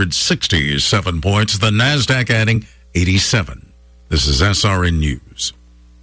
67 points. The NASDAQ adding 87. This is SRN News.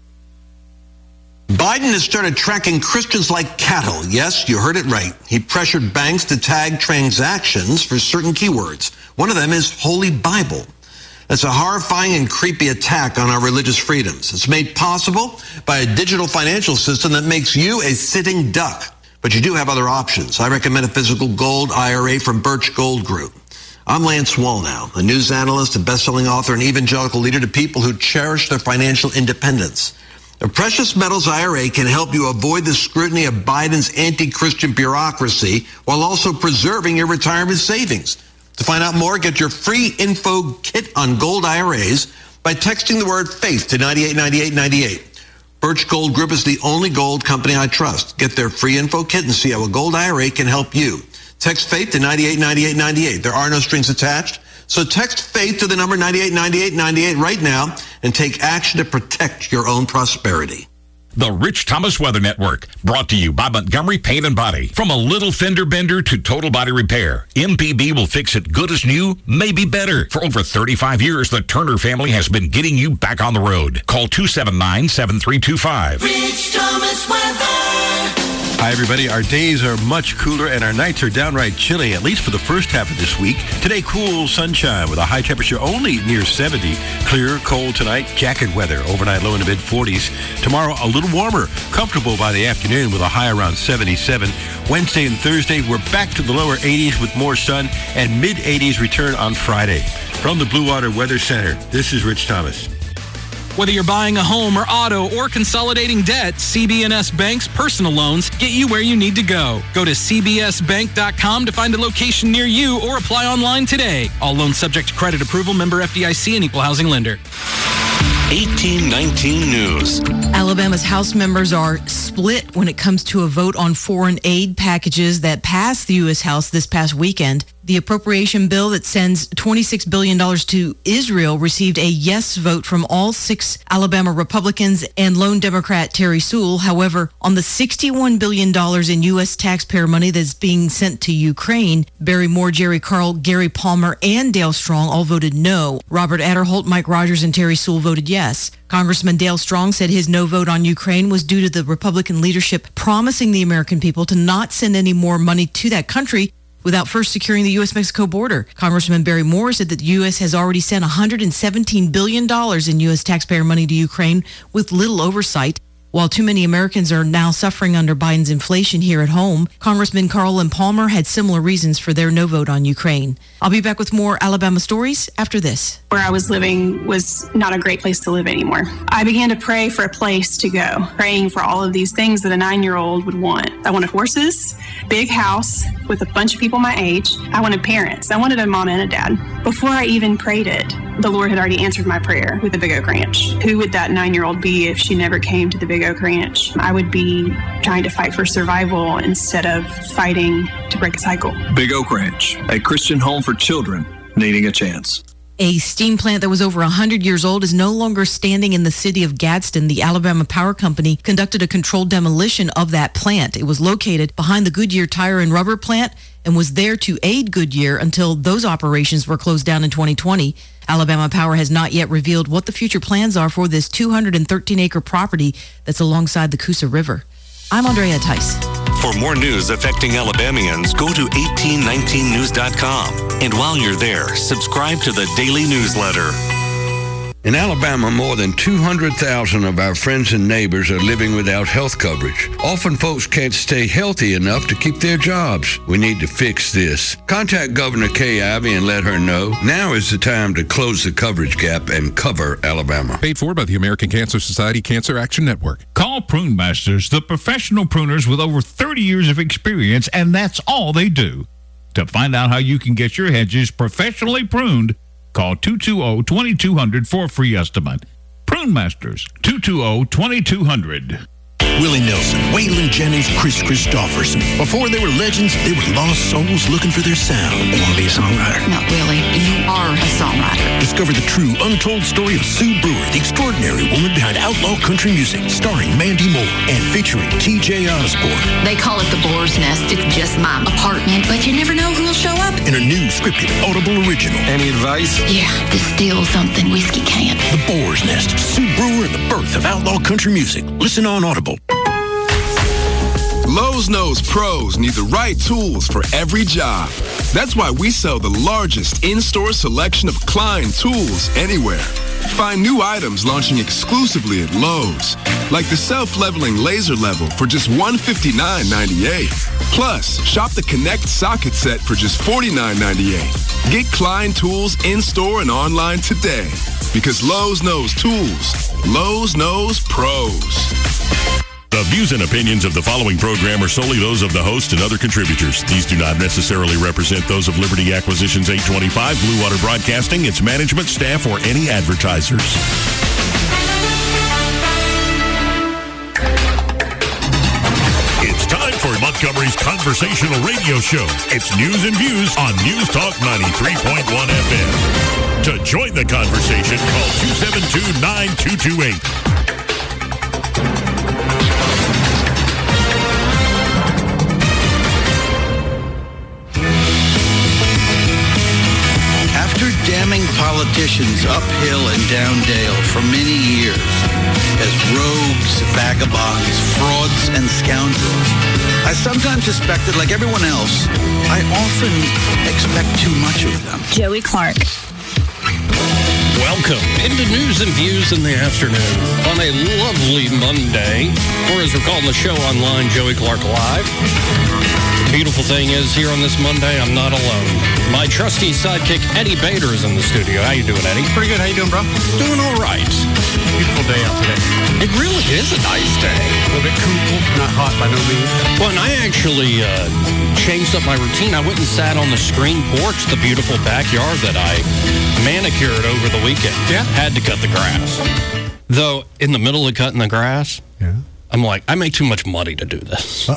Biden has started tracking Christians like cattle. Yes, you heard it right. He pressured banks to tag transactions for certain keywords. One of them is Holy Bible. That's a horrifying and creepy attack on our religious freedoms. It's made possible by a digital financial system that makes you a sitting duck. But you do have other options. I recommend a physical gold IRA from Birch Gold Group. I'm Lance Wallnau, a news analyst, a best-selling author, and evangelical leader to people who cherish their financial independence. A precious metals IRA can help you avoid the scrutiny of Biden's anti-Christian bureaucracy while also preserving your retirement savings. To find out more, get your free info kit on gold IRAs by texting the word faith to 989898. Birch Gold Group is the only gold company I trust. Get their free info kit and see how a gold IRA can help you. Text faith to 989898. There are no strings attached. So text faith to the number 989898 right now and take action to protect your own prosperity. The Rich Thomas Weather Network, brought to you by Montgomery Paint and Body. From a little fender bender to total body repair, MPB will fix it good as new, maybe better. For over 35 years, the Turner family has been getting you back on the road. Call 279-7325. Rich Thomas Weather. Hi, everybody. Our days are much cooler and our nights are downright chilly, at least for the first half of this week. Today, cool sunshine with a high temperature only near 70. Clear, cold tonight, jacket weather. Overnight low in the mid-40s. Tomorrow, a little warmer, comfortable by the afternoon with a high around 77. Wednesday and Thursday, we're back to the lower 80s with more sun, and mid-80s return on Friday. From the Blue Water Weather Center, this is Rich Thomas. Whether you're buying a home or auto or consolidating debt, CB&S Bank's personal loans get you where you need to go. Go to cbsbank.com to find a location near you or apply online today. All loans subject to credit approval, member FDIC, and equal housing lender. 1819 News. Alabama's House members are split when it comes to a vote on foreign aid packages that passed the U.S. House this past weekend. The appropriation bill that sends $26 billion to Israel received a yes vote from all 6 Alabama Republicans and lone Democrat Terry Sewell. However, on the $61 billion in U.S. taxpayer money that's being sent to Ukraine, Barry Moore, Jerry Carl, Gary Palmer, and Dale Strong all voted no. Robert Adderholt, Mike Rogers, and Terry Sewell voted yes. Congressman Dale Strong said his no vote on Ukraine was due to the Republican leadership promising the American people to not send any more money to that country without first securing the U.S.-Mexico border. Congressman Barry Moore said that the U.S. has already sent $117 billion in U.S. taxpayer money to Ukraine with little oversight. While too many Americans are now suffering under Biden's inflation here at home, Congressman Carlin Palmer had similar reasons for their no vote on Ukraine. I'll be back with more Alabama stories after this. Where I was living was not a great place to live anymore. I began to pray for a place to go, praying for all of these things that a 9-year-old would want. I wanted horses, big house with a bunch of people my age. I wanted parents. I wanted a mom and a dad. Before I even prayed it, the Lord had already answered my prayer with the Big Oak Ranch. Who would that 9-year-old be if she never came to the Big Oak Ranch? I would be trying to fight for survival instead of fighting to break a cycle. Big Oak Ranch, a Christian home for children needing a chance. A steam plant that was over 100 years old is no longer standing in the city of Gadsden. The Alabama Power Company conducted a controlled demolition of that plant. It was located behind the Goodyear Tire and Rubber plant and was there to aid Goodyear until those operations were closed down in 2020. Alabama Power has not yet revealed what the future plans are for this 213-acre property that's alongside the Coosa River. I'm Andrea Tice. For more news affecting Alabamians, go to 1819news.com. And while you're there, subscribe to the daily newsletter. In Alabama, more than 200,000 of our friends and neighbors are living without health coverage. Often folks can't stay healthy enough to keep their jobs. We need to fix this. Contact Governor Kay Ivey and let her know. Now is the time to close the coverage gap and cover Alabama. Paid for by the American Cancer Society Cancer Action Network. Call Prune Masters, the professional pruners with over 30 years of experience, and that's all they do. To find out how you can get your hedges professionally pruned, call 220-2200 for a free estimate. Prune Masters, 220-2200. Willie Nelson, Waylon Jennings, Chris Christopherson. Before they were legends, they were lost souls looking for their sound. You want to be a songwriter? No, Willie, you are a songwriter. Discover Discover the true, untold story of Sue Brewer, the extraordinary woman behind outlaw country music, starring Mandy Moore and featuring T.J. Osborne. They call it the Boar's Nest. It's just my apartment, but you never know who'll show up. In a new scripted Audible original. Any advice? Yeah, distill something whiskey can't. The Boar's Nest, Sue Brewer and the birth of outlaw country music. Listen on Audible. Lowe's knows pros need the right tools for every job. That's why we sell the largest in-store selection of Klein tools anywhere. Find new items launching exclusively at Lowe's, like the self-leveling laser level for just $159.98. Plus, shop the Connect socket set for just $49.98. Get Klein tools in-store and online today. Because Lowe's knows tools. Lowe's knows pros. The views and opinions of the following program are solely those of the host and other contributors. These do not necessarily represent those of Liberty Acquisitions 825, Blue Water Broadcasting, its management, staff, or any advertisers. It's time for Montgomery's conversational radio show. It's News and Views on News Talk 93.1 FM. To join the conversation, call 272-9228. After damning politicians uphill and down dale for many years as rogues, vagabonds, frauds, and scoundrels, I sometimes suspected, like everyone else, I often expect too much of them. Joey Clark. Welcome into News and Views in the afternoon on a lovely Monday, or as we're calling the show online, Joey Clark Live. The beautiful thing is, here on this Monday, I'm not alone. My trusty sidekick, Eddie Bader, is in the studio. How you doing, Eddie? Pretty good. How you doing, bro? Doing all right. Beautiful day out today. It really is a nice day. A little bit cool, not hot by no means. Well, and I actually changed up my routine. I went and sat on the screen porch, the beautiful backyard that I manicured over the weekend. Yeah. Had to cut the grass. Though, in the middle of cutting the grass, I'm like, I make too much money to do this.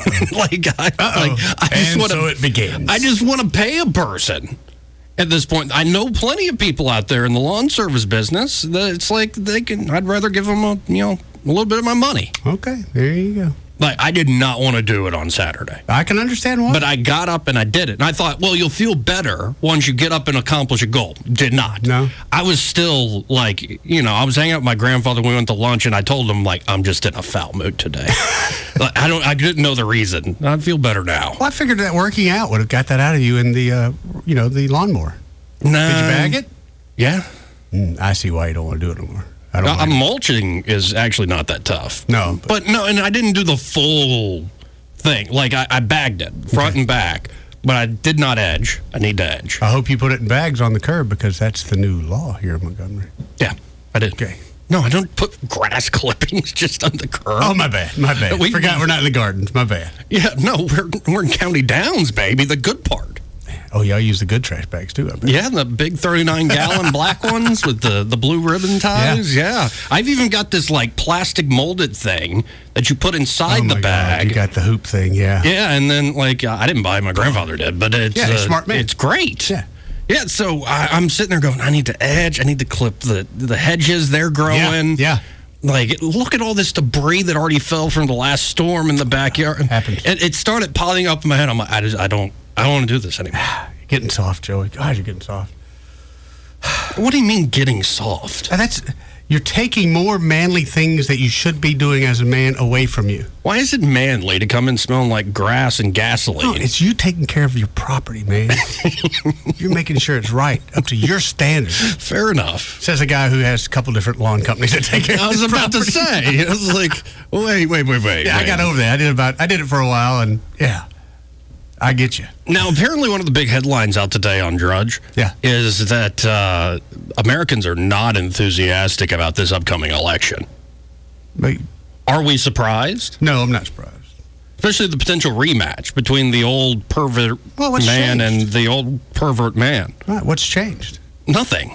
It begins. I just want to pay a person. At this point, I know plenty of people out there in the lawn service business that it's like I'd rather give them a little bit of my money. Okay, there you go. Like, I did not want to do it on Saturday. I can understand why. But I got up and I did it. And I thought, well, you'll feel better once you get up and accomplish a goal. Did not. No. I was still like, I was hanging out with my grandfather. We went to lunch and I told him, like, I'm just in a foul mood today. I didn't know the reason. I feel better now. Well, I figured that working out would have got that out of you in the, the lawnmower. No. Did you bag it? Yeah. I see why you don't want to do it anymore. Mulching is actually not that tough. No. But no, and I didn't do the full thing. Like, I bagged it, front and back, but I did not edge. I need to edge. I hope you put it in bags on the curb because that's the new law here in Montgomery. Yeah, I did. Okay. No, I don't put grass clippings just on the curb. Oh, my bad. Forgot we're not in the gardens. My bad. Yeah, no, we're in County Downs, baby, the good part. Oh, y'all use the good trash bags, too, I bet. Yeah, the big 39-gallon black ones with the blue ribbon ties. Yeah. I've even got this, like, plastic molded thing that you put inside the bag. God, you got the hoop thing, yeah. Yeah, and then, like, I didn't buy it, my grandfather did, but it's... Yeah, smart man. It's great. Yeah. Yeah, so I'm sitting there going, I need to edge, I need to clip the hedges, they're growing. Yeah. Like, look at all this debris that already fell from the last storm in the backyard. Happened. It started piling up in my head. I'm like, I don't want to do this anymore. You're getting soft, Joey. God, you're getting soft. What do you mean getting soft? You're taking more manly things that you should be doing as a man away from you. Why is it manly to come in smelling like grass and gasoline? No, it's you taking care of your property, man. You're making sure it's right, up to your standards. Fair enough. Says a guy who has a couple different lawn companies that take care of his property. I was about to say. I was like, wait. Yeah, I got over that. I did it for a while, and yeah. I get you. Now, apparently one of the big headlines out today on Drudge is that Americans are not enthusiastic about this upcoming election. But, are we surprised? No, I'm not surprised. Especially the potential rematch between the old pervert man and the old pervert man. Right, what's changed? Nothing.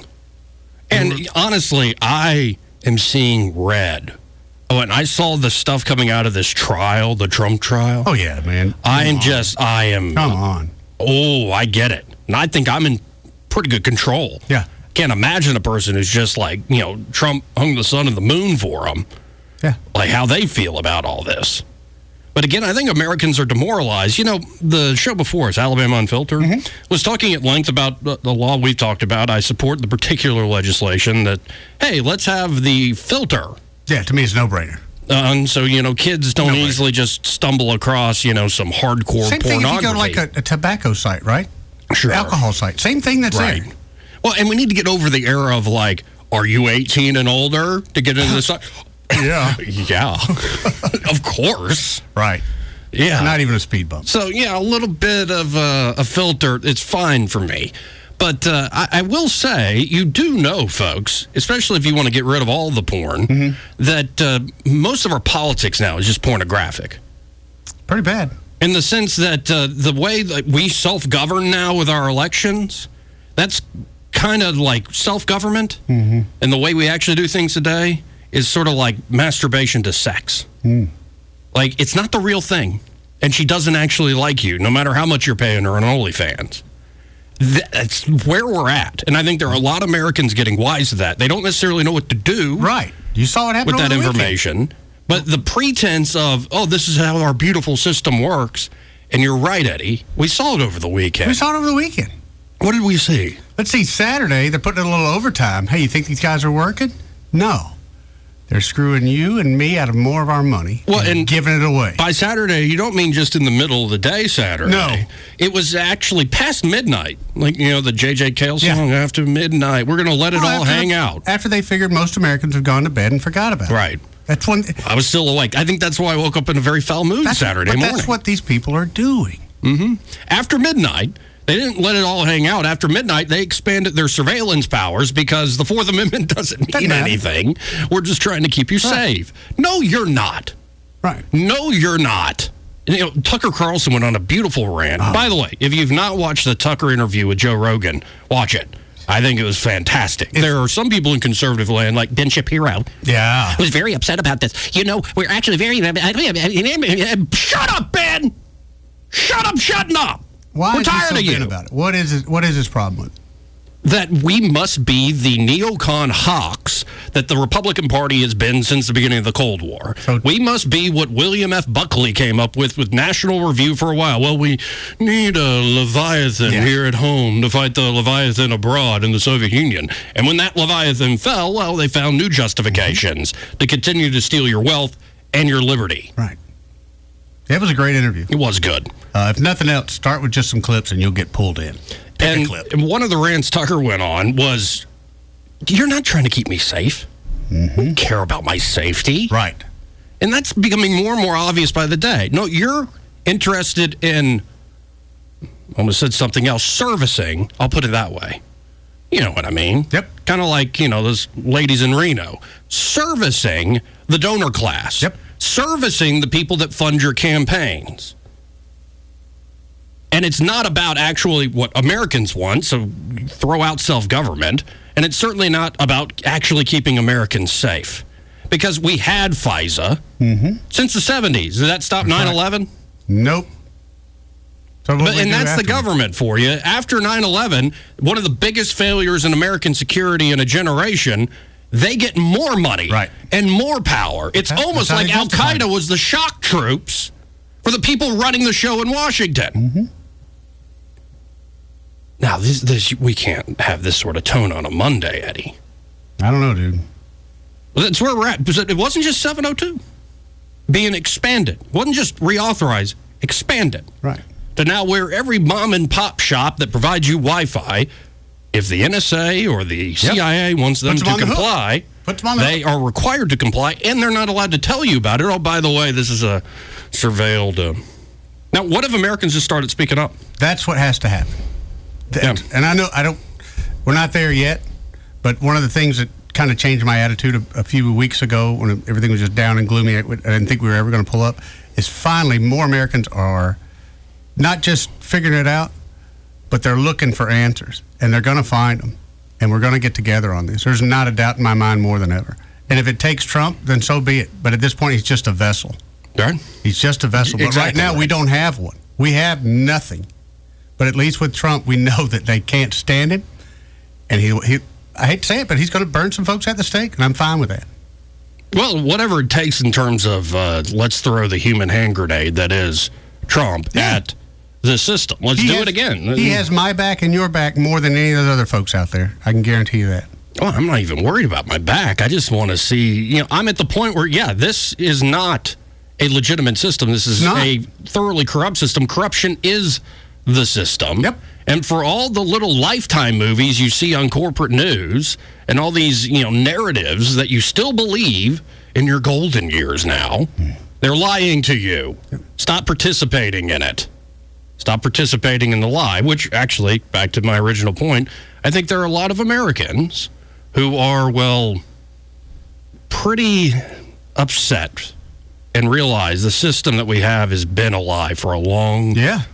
And honestly, I am seeing red. Oh, and I saw the stuff coming out of this trial, the Trump trial. Oh, yeah, man. I am. Come on. Oh, I get it. And I think I'm in pretty good control. Yeah. can't imagine a person who's just like, Trump hung the sun and the moon for them. Yeah. Like how they feel about all this. But again, I think Americans are demoralized. The show before us, Alabama Unfiltered, was talking at length about the law we've talked about. I support the particular legislation that, hey, let's have the filter. Yeah, to me, it's a no-brainer. And so, kids don't easily just stumble across, some hardcore Same pornography. thing if you go to like a tobacco site, right? Sure. Alcohol site. Same thing that's right. there. Well, and we need to get over the era of like, are you 18 and older to get into the site? Yeah. Yeah. Of course. Right. Yeah. Not even a speed bump. So, a little bit of a filter, it's fine for me. But I will say, you do know, folks, especially if you want to get rid of all the porn, that most of our politics now is just pornographic. Pretty bad. In the sense that the way that we self-govern now with our elections, that's kind of like self-government. And the way we actually do things today is sort of like masturbation to sex. Like, it's not the real thing. And she doesn't actually like you, no matter how much you're paying her on OnlyFans. That's where we're at. And I think there are a lot of Americans getting wise to that. They don't necessarily know what to do. Right. You saw what happened with that over the information. weekend. But the pretense of, this is how our beautiful system works. And you're right, Eddie. We saw it over the weekend. We saw it over the weekend. What did we see? Let's see, Saturday, they're putting in a little overtime. Hey, you think these guys are working? No. They're screwing you and me out of more of our money and giving it away. By Saturday, you don't mean just in the middle of the day Saturday. No. It was actually past midnight. Like, the J.J. Cale song, After Midnight. We're going to let it all hang out. After they figured most Americans have gone to bed and forgot about it. Right. That's when I was still awake. I think that's why I woke up in a very foul mood Saturday morning. That's what these people are doing. After midnight, they didn't let it all hang out. After midnight, they expanded their surveillance powers because the Fourth Amendment doesn't mean anything. We're just trying to keep you safe. No, you're not. Right. No, you're not. Tucker Carlson went on a beautiful rant. By the way, if you've not watched the Tucker interview with Joe Rogan, watch it. I think it was fantastic. There are some people in conservative land, like Ben Shapiro. Yeah. Who's very upset about this. We're actually very... Shut up, Ben! Shut up, shutting up! Why We're is he tired so of you. bent about it? What is his problem with it? That we must be the neocon hawks that the Republican Party has been since the beginning of the Cold War. We must be what William F. Buckley came up with National Review for a while. Well, we need a Leviathan here at home to fight the Leviathan abroad in the Soviet Union. And when that Leviathan fell, well, they found new justifications to continue to steal your wealth and your liberty. Right. It was a great interview. It was good. If nothing else, start with just some clips and you'll get pulled in. And one of the rants Tucker went on was, you're not trying to keep me safe. I don't care about my safety. Right. And that's becoming more and more obvious by the day. No, you're interested in, I almost said something else, servicing. I'll put it that way. You know what I mean? Yep. Kind of like, those ladies in Reno. Servicing the donor class. Yep. Servicing the people that fund your campaigns. And it's not about actually what Americans want, so throw out self-government. And it's certainly not about actually keeping Americans safe. Because we had FISA since the 70s. Did that stop 9/11? Nope. So and that's the government for you. After 9/11, one of the biggest failures in American security in a generation, they get more money and more power. It's almost like Al-Qaeda was the shock troops for the people running the show in Washington. Now, this we can't have this sort of tone on a Monday, Eddie. I don't know, dude. Well, that's where we're at. It wasn't just 702 being expanded. It wasn't just reauthorized, expanded. Right. To now where every mom and pop shop that provides you Wi-Fi, if the NSA or the CIA wants them to comply, they are required to comply, and they're not allowed to tell you about it. Oh, by the way, this is a surveilled... Now, what if Americans just started speaking up? That's what has to happen. And I know we're not there yet, but one of the things that kind of changed my attitude a few weeks ago when everything was just down and gloomy, I didn't think we were ever going to pull up, is finally more Americans are not just figuring it out, but they're looking for answers, and they're going to find them, and we're going to get together on this. There's not a doubt in my mind more than ever. And if it takes Trump, then so be it. But at this point, he's just a vessel. Right. He's just a vessel. But right now, we don't have one. We have nothing. But at least with Trump, we know that they can't stand him, and I hate to say it, but he's going to burn some folks at the stake, and I'm fine with that. Well, whatever it takes in terms of let's throw the human hand grenade that is Trump at the system. Let's do it again. He has my back and your back more than any of those other folks out there. I can guarantee you that. Oh, I'm not even worried about my back. I just want to see, I'm at the point where, this is not a legitimate system. This is a thoroughly corrupt system. Corruption is the system. Yep. And for all the little Lifetime movies you see on corporate news and all these, narratives that you still believe in your golden years now, they're lying to you. Stop participating in it. Stop participating in the lie, which actually, back to my original point, I think there are a lot of Americans who are, pretty upset and realize the system that we have has been a lie for a long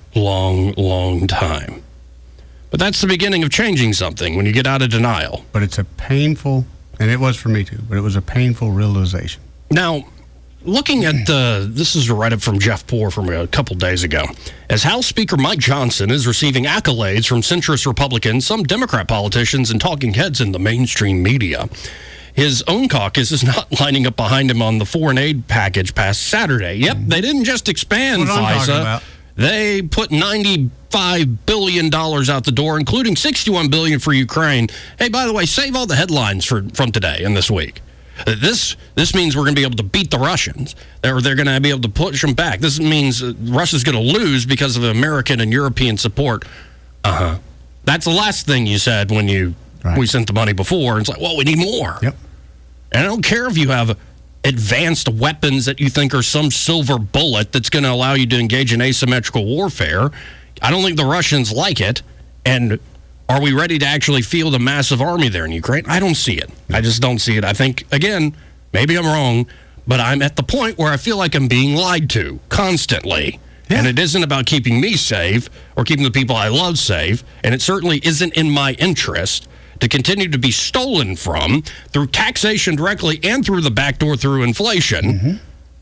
time. But that's the beginning of changing something when you get out of denial. But it's a painful, and it was for me too, but it was a painful realization. Now, looking at this is a write-up from Jeff Poore from a couple days ago. As House Speaker Mike Johnson is receiving accolades from centrist Republicans, some Democrat politicians, and talking heads in the mainstream media, his own caucus is not lining up behind him on the foreign aid package passed Saturday. Yep, they didn't just expand FISA. They put $95 billion out the door, including $61 billion for Ukraine. Hey, by the way, save all the headlines from today and this week. This means we're going to be able to beat the Russians. They're going to be able to push them back. This means Russia's going to lose because of American and European support. That's the last thing you said when we sent the money before. It's like, well, we need more. Yep. And I don't care if you have advanced weapons that you think are some silver bullet that's going to allow you to engage in asymmetrical warfare. I don't think the Russians like it. And are we ready to actually field a massive army there in Ukraine? I don't see it. I just don't see it. I think, again, maybe I'm wrong, but I'm at the point where I feel like I'm being lied to constantly. Yeah. And it isn't about keeping me safe or keeping the people I love safe. And it certainly isn't in my interest to continue to be stolen from through taxation directly and through the back door through inflation,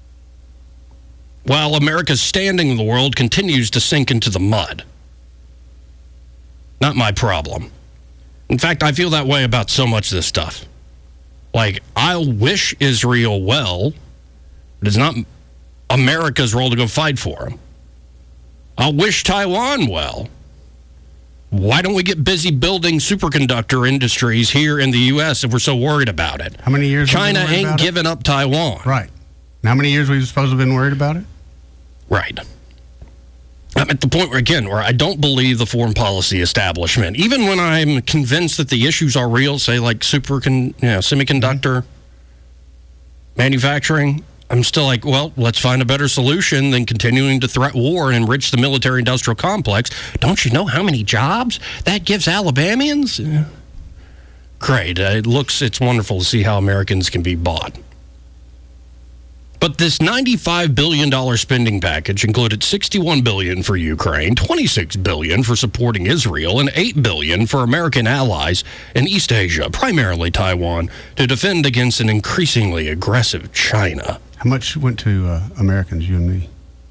while America's standing in the world continues to sink into the mud. Not my problem. In fact, I feel that way about so much of this stuff. Like, I wish Israel well, but it's not America's role to go fight for them. I wish Taiwan well. Why don't we get busy building superconductor industries here in the U.S. if we're so worried about it? How many years? China ain't giving up Taiwan. Right. And how many years we've supposed to have been worried about it? Right. I'm at the point where I don't believe the foreign policy establishment, even when I'm convinced that the issues are real, say like semiconductor manufacturing. I'm still like, well, let's find a better solution than continuing to threaten war and enrich the military-industrial complex. Don't you know how many jobs that gives Alabamians? Great. It's wonderful to see how Americans can be bought. But this $95 billion spending package included $61 billion for Ukraine, $26 billion for supporting Israel, and $8 billion for American allies in East Asia, primarily Taiwan, to defend against an increasingly aggressive China. How much went to Americans, you and me?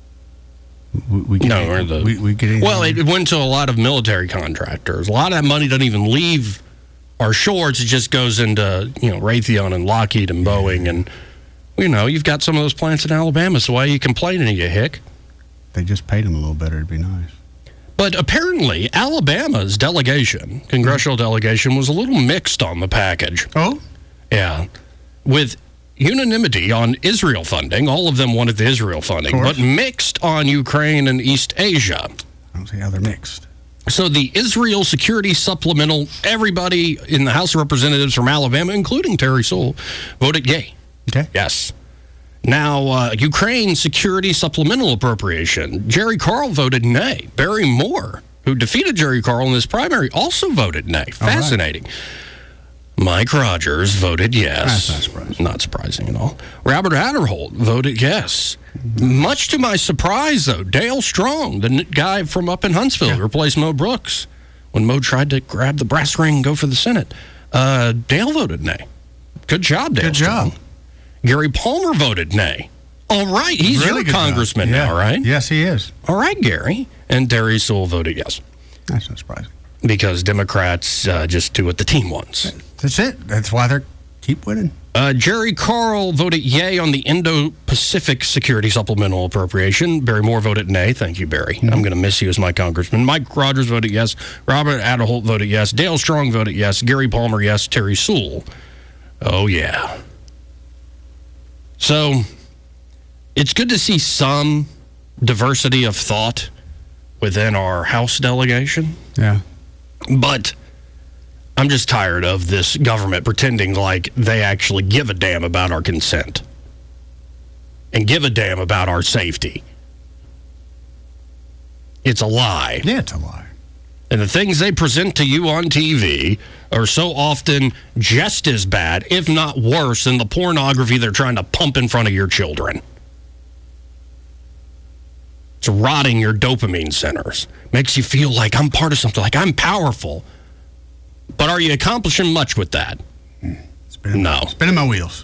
It went to a lot of military contractors. A lot of that money doesn't even leave our shores. It just goes into Raytheon and Lockheed and Boeing, and you've got some of those plants in Alabama. So why are you complaining, you hick? They just paid them a little better. It'd be nice. But apparently, Alabama's congressional delegation, was a little mixed on the package. Oh, yeah, with unanimity on Israel funding. All of them wanted the Israel funding, but mixed on Ukraine and East Asia. I don't see how they're mixed. So the Israel Security Supplemental, everybody in the House of Representatives from Alabama, including Terry Sewell, voted yay. Okay. Yes. Now, Ukraine Security Supplemental Appropriation, Jerry Carl voted nay. Barry Moore, who defeated Jerry Carl in this primary, also voted nay. Fascinating. Right. Mike Rogers voted yes. That's not surprising. Not surprising at all. Robert Aderholt voted yes. Much to my surprise, though, Dale Strong, the guy from up in Huntsville, replaced Mo Brooks when Mo tried to grab the brass ring and go for the Senate. Dale voted nay. Good job, Dale. Good job. Gary Palmer voted nay. All right, he's really your congressman now, right? Yes, he is. All right, Gary. And Terry Sewell voted yes. That's not surprising. because Democrats just do what the team wants. That's it. That's why they keep winning. Jerry Carl voted yay on the Indo-Pacific Security Supplemental Appropriation. Barry Moore voted nay. Thank you, Barry. I'm going to miss you as my congressman. Mike Rogers voted yes. Robert Aderholt voted yes. Dale Strong voted yes. Gary Palmer, yes. Terry Sewell. Oh, yeah. So, it's good to see some diversity of thought within our House delegation. Yeah. But I'm just tired of this government pretending like they actually give a damn about our consent and give a damn about our safety. It's a lie. Yeah, it's a lie. And the things they present to you on TV are so often just as bad, if not worse, than the pornography they're trying to pump in front of your children. It's rotting your dopamine centers. Makes you feel like I'm part of something, like I'm powerful. But are you accomplishing much with that? No. Spinning my wheels.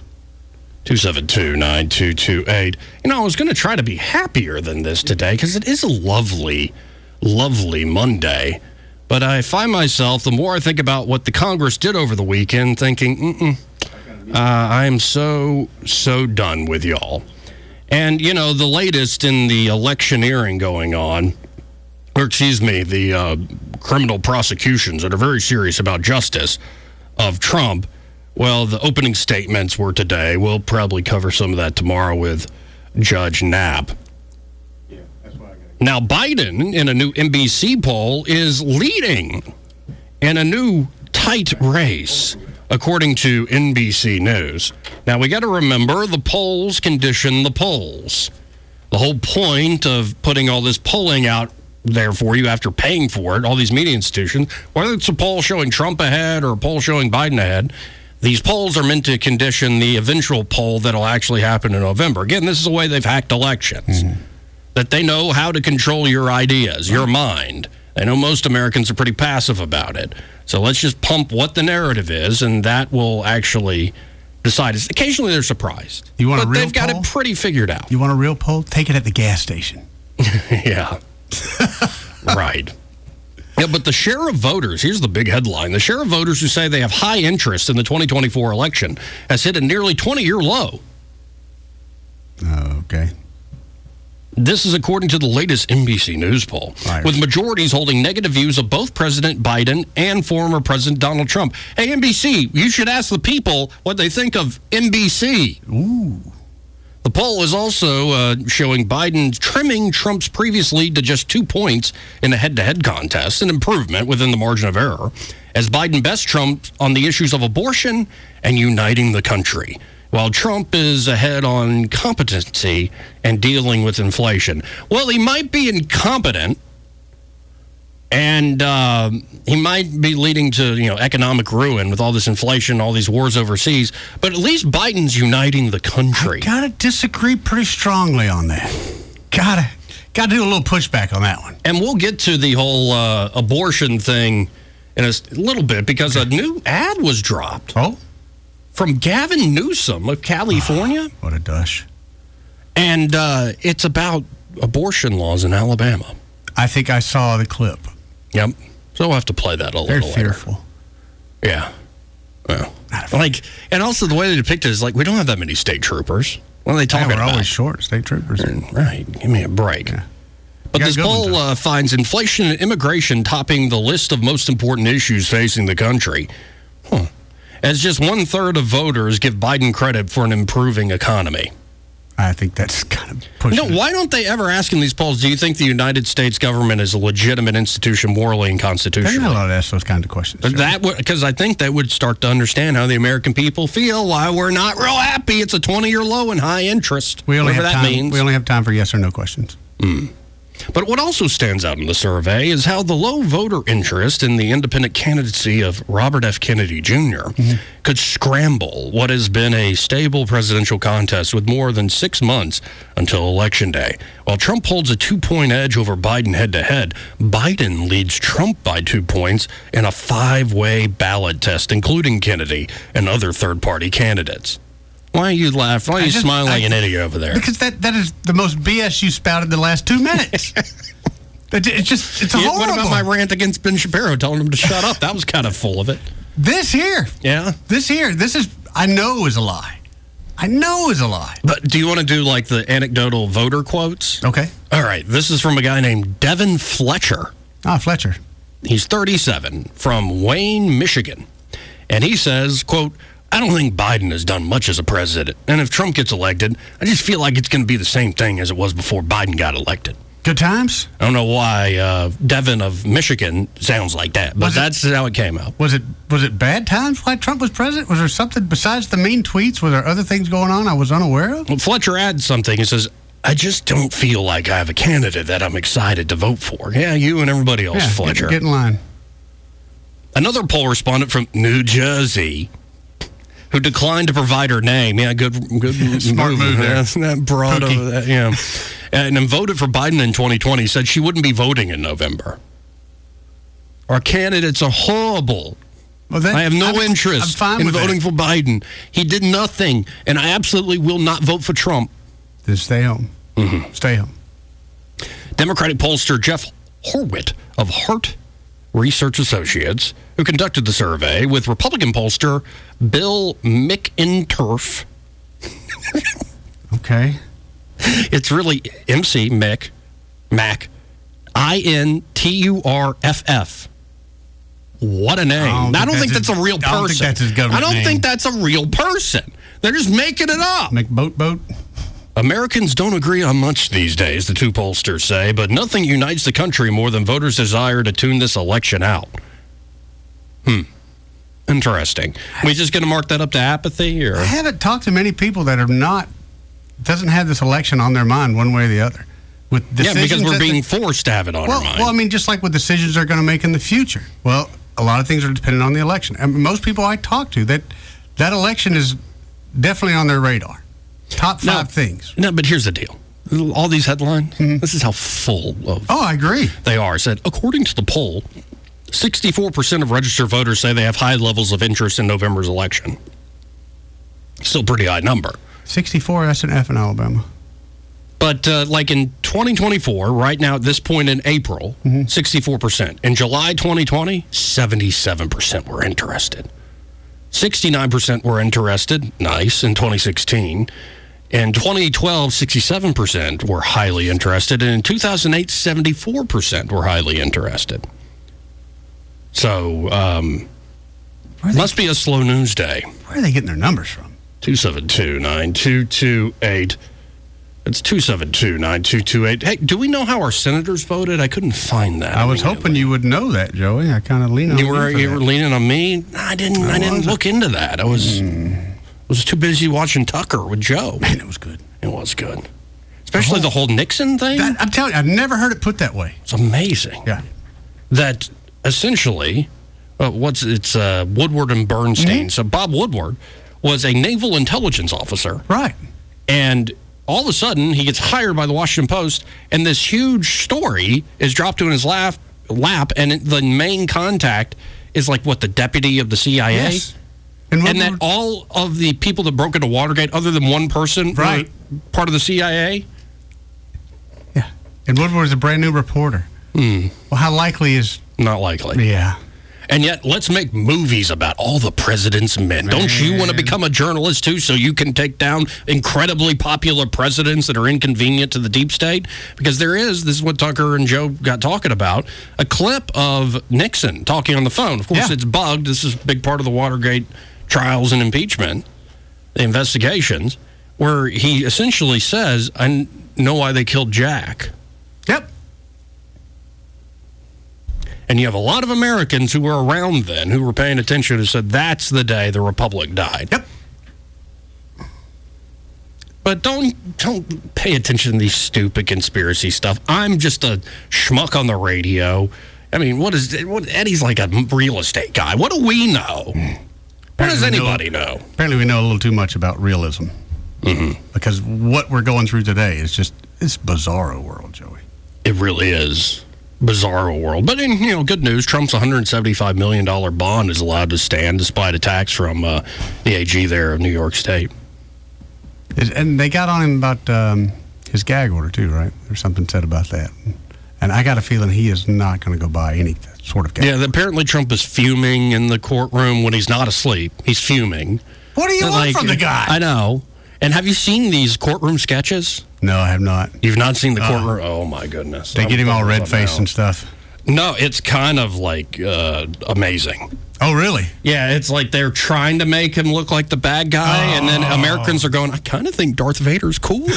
272-9228. You know, I was going to try to be happier than this today because it is a lovely, lovely Monday. But I find myself, the more I think about what the Congress did over the weekend, thinking, I am so done with y'all. And, you know, the latest in the electioneering going on, the criminal prosecutions that are very serious about justice of Trump, well, the opening statements were today. We'll probably cover some of that tomorrow with Judge Knapp. Now, Biden, in a new NBC poll, is leading in a new tight race, according to NBC News. Now, we got to remember the polls condition the polls. The whole point of putting all this polling out there for you after paying for it, all these media institutions, whether it's a poll showing Trump ahead or a poll showing Biden ahead, these polls are meant to condition the eventual poll that'll actually happen in November. Again, this is the way they've hacked elections. That they know how to control your ideas, your mind. They know most Americans are pretty passive about it. So let's just pump what the narrative is, and that will actually decide. Occasionally they're surprised. You want but a real they've got poll? It pretty figured out. You want a real poll? Take it at the gas station. Yeah. Right. Yeah, but the share of voters, here's the big headline. The share of voters who say they have high interest in the 2024 election has hit a nearly 20-year low. Okay. This is according to the latest NBC News poll, with majorities holding negative views of both President Biden and former President Donald Trump. Hey, NBC, you should ask the people what they think of NBC. Ooh. The poll is also showing Biden trimming Trump's previous lead to just 2 points in a head-to-head contest, an improvement within the margin of error, as Biden bests Trump on the issues of abortion and uniting the country, while Trump is ahead on competency and dealing with inflation. Well, he might be incompetent, and he might be leading to economic ruin with all this inflation, all these wars overseas, but at least Biden's uniting the country. I gotta disagree pretty strongly on that. Gotta do a little pushback on that one. And we'll get to the whole abortion thing in a little bit, because a new ad was dropped. Oh? From Gavin Newsom of California. What a douche. And it's about abortion laws in Alabama. I think I saw the clip. Yep. So we'll have to play that a little later. They're fearful. Yeah. Well, and also the way they depict it is like, we don't have that many state troopers. What are they talking about? We're always short, state troopers. Right. Give me a break. Yeah. But this poll finds inflation and immigration topping the list of most important issues facing the country. As just 1/3 of voters give Biden credit for an improving economy. I think that's kind of pushing why don't they ever ask in these polls, do you think the United States government is a legitimate institution morally and constitutionally? They're not allowed to ask those kinds of questions. Because I think that would start to understand how the American people feel, why we're not real happy. It's a 20-year low in high interest. We only whatever have that time, means. We only have time for yes or no questions. But what also stands out in the survey is how the low voter interest in the independent candidacy of Robert F. Kennedy Jr. Could scramble what has been a stable presidential contest with more than 6 months until Election Day. While Trump holds a 2-point edge over Biden head-to-head, Biden leads Trump by 2 points in a 5-way ballot test, including Kennedy and other third-party candidates. Why are you laughing? Why are you smiling like an idiot over there? Because that is the most BS you spouted the last 2 minutes. It's horrible. What about my rant against Ben Shapiro, telling him to shut up? That was kind of full of it. This here. Yeah. This is, I know is a lie. I know is a lie. But do you want to do like the anecdotal voter quotes? Okay. All right. This is from a guy named Devin Fletcher. Fletcher. He's 37 from Wayne, Michigan. And he says, quote, I don't think Biden has done much as a president. And if Trump gets elected, I just feel like it's going to be the same thing as it was before Biden got elected. Good times? I don't know why Devin of Michigan sounds like that, but that's how it came out. Was it bad times while Trump was president? Was there something besides the mean tweets? Were there other things going on I was unaware of? Well, Fletcher adds something. He says, I just don't feel like I have a candidate that I'm excited to vote for. Yeah, you and everybody else, Fletcher. Get in line. Another poll respondent from New Jersey who declined to provide her name. Yeah, good smart move there. That broad over that, yeah. And then voted for Biden in 2020, said she wouldn't be voting in November. Our candidates are horrible. Well, then, I have no interest in voting for Biden. He did nothing, and I absolutely will not vote for Trump. Then stay home. Mm-hmm. Stay home. Democratic pollster Jeff Horwit of Hart Research Associates, who conducted the survey with Republican pollster Bill McInturf. Okay. It's really MC Mac INTURFF. What a name. I don't think that's a real person. I don't think that's his government name. I don't name. think that's a real person. They're just making it up. McBoat. Americans don't agree on much these days, the two pollsters say, but nothing unites the country more than voters' desire to tune this election out. Interesting. We just going to mark that up to apathy? Or? I haven't talked to many people that are doesn't have this election on their mind one way or the other. With because we're being forced to have it on our mind. Well, I mean, just like with decisions they're going to make in the future. Well, a lot of things are dependent on the election. I mean, most people I talk to, that election is definitely on their radar. Top five things. No, but here's the deal. All these headlines, this is how full of... Oh, I agree. They are. It said, according to the poll, 64% of registered voters say they have high levels of interest in November's election. Still a pretty high number. 64, that's an F in Alabama. But like in 2024, right now at this point in April, 64%. In July 2020, 77% were interested. 69% were interested, nice, in 2016. In 2012, 67% were highly interested. And in 2008, 74% were highly interested. So, must be a slow news day. Where are they getting their numbers from? 272-9228. It's 272-9228. Hey, do we know how our senators voted? I couldn't find that. I was hoping you would know that, Joey. I kind of leaned on you. You were leaning on me? I didn't look into that. I was too busy watching Tucker with Joe. Man, it was good. It was good. Especially the whole Nixon thing. I'm telling you, I've never heard it put that way. It's amazing. Yeah. That essentially, Woodward and Bernstein. So Bob Woodward was a naval intelligence officer. Right. And all of a sudden, he gets hired by the Washington Post, and this huge story is dropped in his lap, and the main contact is like, the deputy of the CIA? Yes. And that all of the people that broke into Watergate, other than one person, were part of the CIA? Yeah. And Woodward is a brand new reporter. Well, how likely is... Not likely. Yeah. And yet, let's make movies about all the president's men. Don't you want to become a journalist, too, so you can take down incredibly popular presidents that are inconvenient to the deep state? Because this is what Tucker and Joe got talking about, a clip of Nixon talking on the phone. Of course, it's bugged. This is a big part of the Watergate trials and impeachment, the investigations, where he essentially says, I know why they killed Jack. Yep. And you have a lot of Americans who were around then, who were paying attention, who said, that's the day the Republic died. Yep. But don't pay attention to these stupid conspiracy stuff. I'm just a schmuck on the radio. I mean, Eddie's like a real estate guy. What do we know? What does anybody know? Apparently we know a little too much about realism. Because what we're going through today is it's bizarro world, Joey. It really is. Bizarro world. But in good news, Trump's $175 million bond is allowed to stand despite attacks from the AG there of New York State. And they got on him about his gag order too, right? There's something said about that. And I got a feeling he is not going to go by any sort of game. Yeah, apparently Trump is fuming in the courtroom when he's not asleep. He's fuming. What do you want from the guy? I know. And have you seen these courtroom sketches? No, I have not. You've not seen the courtroom? Oh, my goodness. They get him all red-faced and stuff. No, it's kind of like amazing. Oh, really? Yeah, it's like they're trying to make him look like the bad guy, and then Americans are going, I kind of think Darth Vader's cool.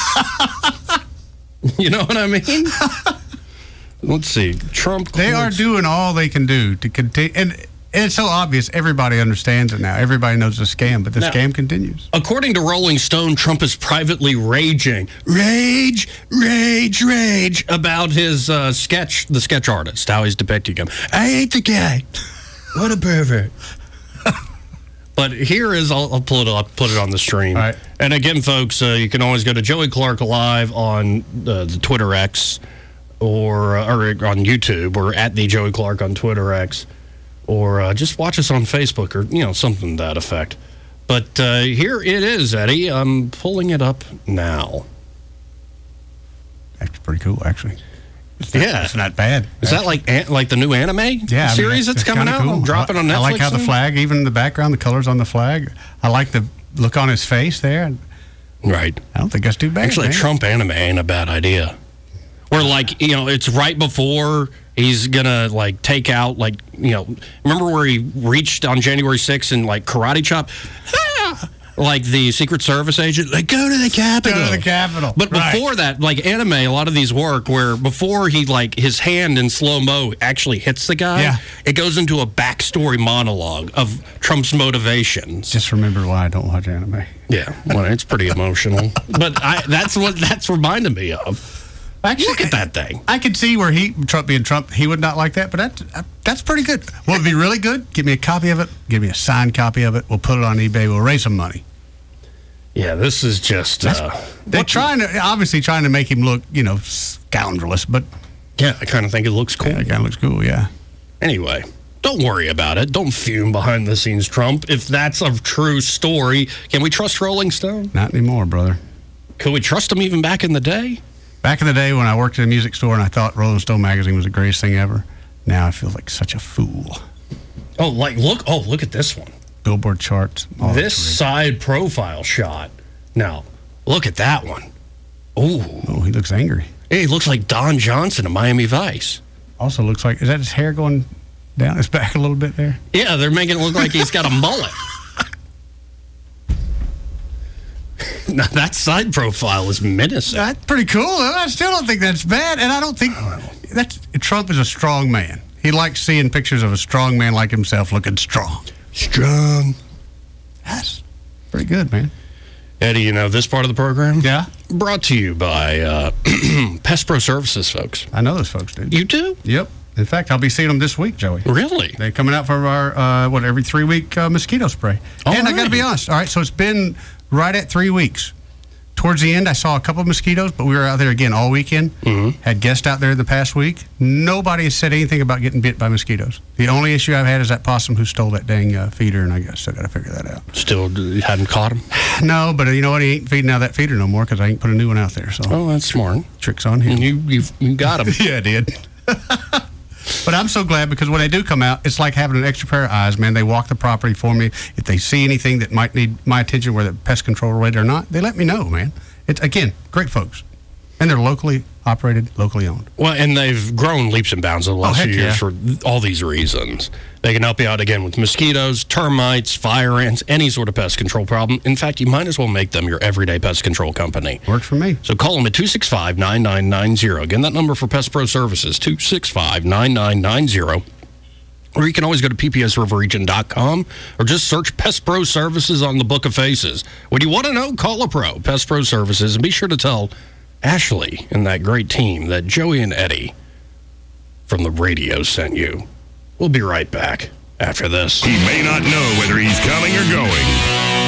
You know what I mean? Let's see. Trump. They are doing all they can do to continue. And it's so obvious. Everybody understands it now. Everybody knows the scam, but the scam continues. According to Rolling Stone, Trump is privately raging. Rage about his the sketch artist, how he's depicting him. I hate the guy. What a pervert. But here is, I'll put it on the stream. All right. And again, folks, you can always go to Joey Clark Live on the Twitter X or on YouTube, or at the Joey Clark on Twitter X, or just watch us on Facebook, or something to that effect. But here it is, Eddie. I'm pulling it up now. That's pretty cool, actually. It's not bad. Is that like the new anime series that's coming out? Cool. Dropping on Netflix? I like how the flag, even in the background, the colors on the flag. I like the look on his face there. Right. I don't think that's too bad. Actually, man. Trump anime ain't a bad idea. Where it's right before he's gonna take out remember where he reached on January 6th and karate chop? Like the Secret Service agent, go to the Capitol. Go to the Capitol. But before that, anime, a lot of these work where before he, his hand in slow-mo actually hits the guy, it goes into a backstory monologue of Trump's motivations. Just remember why I don't watch anime. Yeah, well, it's pretty emotional. But that's what that's reminding me of. Actually, look at that thing. I could see where Trump being Trump, he would not like that, but that's pretty good. What would be really good? Give me a copy of it. Give me a signed copy of it. We'll put it on eBay. We'll raise some money. Yeah, this is just... they're obviously trying to make him look, scoundrelous, but... Yeah, I kind of think it looks cool. Yeah, it kind of looks cool, yeah. Anyway, don't worry about it. Don't fume behind the scenes, Trump. If that's a true story, can we trust Rolling Stone? Not anymore, brother. Could we trust him even back in the day? Back in the day when I worked at a music store and I thought Rolling Stone magazine was the greatest thing ever, now I feel like such a fool. Oh, look at this one. Billboard charts. This side profile shot. Now, look at that one. Ooh. Oh, he looks angry. He looks like Don Johnson of Miami Vice. Also looks like, is that his hair going down his back a little bit there? Yeah, they're making it look like he's got a mullet. Now, that side profile is menacing. That's pretty cool. I still don't think that's bad. And I don't think Trump is a strong man. He likes seeing pictures of a strong man like himself looking strong. Strong. That's pretty good, man. Eddie, this part of the program? Yeah. Brought to you by Pest Pro Services, folks. I know those folks, dude. You do? Yep. In fact, I'll be seeing them this week, Joey. Really? They're coming out for our, every 3-week mosquito spray. And I got to be honest, all right, so it's been right at 3 weeks. Towards the end, I saw a couple of mosquitoes, but we were out there again all weekend. Mm-hmm. Had guests out there the past week. Nobody has said anything about getting bit by mosquitoes. The only issue I've had is that possum who stole that dang feeder, and I still got to figure that out. Still hadn't caught him? No, but you know what? He ain't feeding out that feeder no more because I ain't put a new one out there. So that's smart. Tricks on him. You got him. Yeah, I did. But I'm so glad because when they do come out, it's like having an extra pair of eyes, man. They walk the property for me. If they see anything that might need my attention, whether pest control related or not, they let me know, man. It's, again, great folks. And they're locally operated, locally owned. Well, and they've grown leaps and bounds in the last few years for all these reasons. They can help you out, again, with mosquitoes, termites, fire ants, any sort of pest control problem. In fact, you might as well make them your everyday pest control company. Works for me. So call them at 265-9990. Again, that number for Pest Pro Services, 265-9990. Or you can always go to ppsriverregion.com or just search Pest Pro Services on the Book of Faces. When you want to know, call a pro, Pest Pro Services, and be sure to tell Ashley and that great team that Joey and Eddie from the radio sent you. We'll be right back after this. He may not know whether he's coming or going,